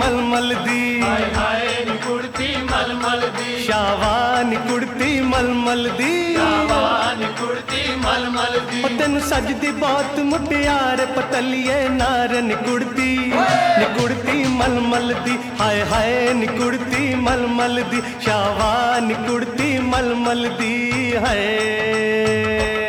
मलमल दी, हाय हाय नी कुड़ती मलमल दी, शावा नी कुड़ती मलमल दी, शावा नी कुड़ती मलमल दी। तेन सजदी बहुत मुटियार पतलिए नार नी कुड़ती मलमल दी, हाय हाय नी कुड़ती मलमल दी, शावा नी कुड़ती मलमल दी है।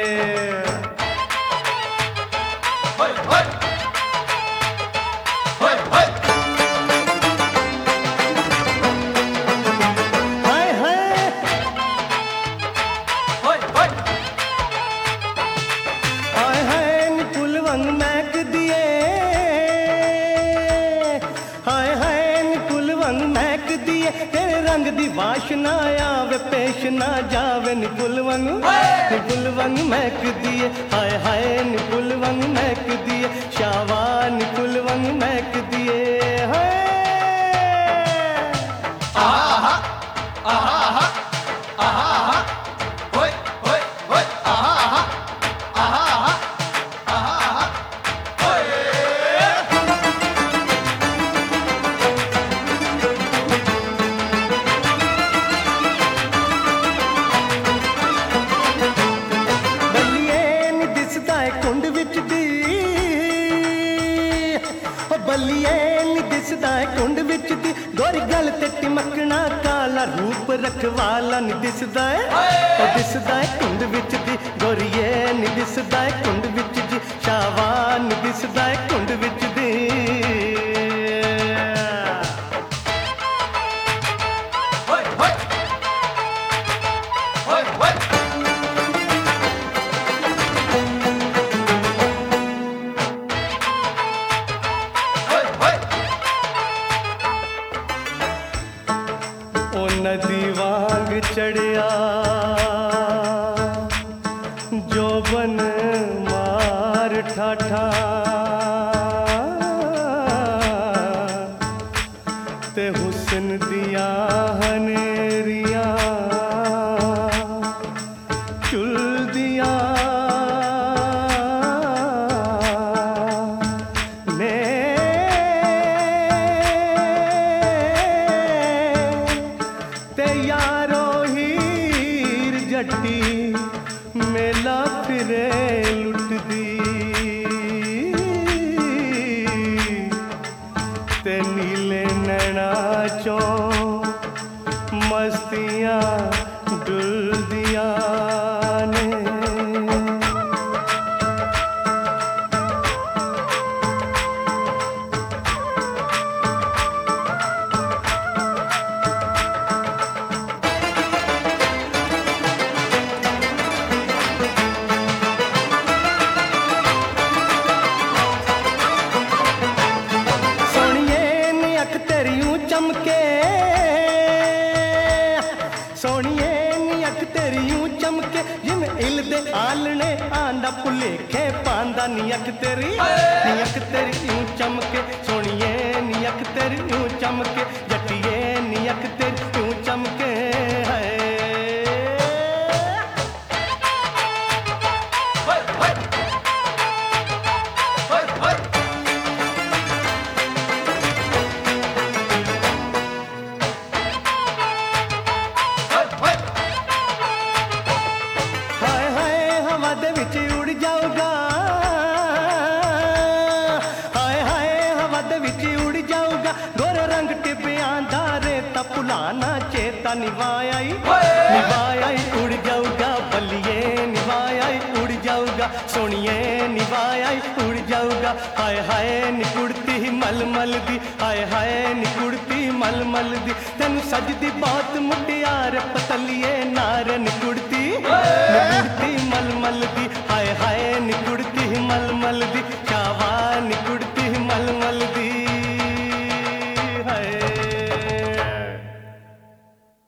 तेरे रंग दी वाशना आवे पेश ना जावे नी फुलवंग महक दिए, हाय हाय नी फुलवंग महक दिए, शावा नी फुलवंग महक दिए है। आहा आहा आहा होय होय होय आहा आहा आहा होय। बल्लिए नी दिसदा कुंड विच दी, गोरी गल ते टिमकना काला रूप रखवाला नी दिसदा कुंड विच दी, गोरीए नी दिसदा कुंड विच दी, शावा नी दिसदा कुंड विच दी। नदी वांग चढ़िया जोबन मार ठाठा, ते हुस्न दिया हनेरिया चुल दिया यारो हीर जट्टी मेला फिरे लुट दी, ते नीले नैना चो मस्तियां डुल दिया ने। सोनिए नी अख तेरी यूं चमके, जिन इल दे आलने आंदा भुलेखे पांदा, नी अख तेरी यूं चमके, सोनिए नी अख तेरी यूं चमके, जट्टिए नी अख तेरी यूं चमके है। पुलाना चेता निभाई उड़ जाऊगा, बल्लिए निभाई उड़ जाऊगा, सोनिए निभाई उड़ जाऊगा, हाय हाय निकुड़ती मलमल दी, हाय हाय निकुड़ती मलमल दी, तेन सजदी बहुत मुटियार पतलिए नार निकुड़ती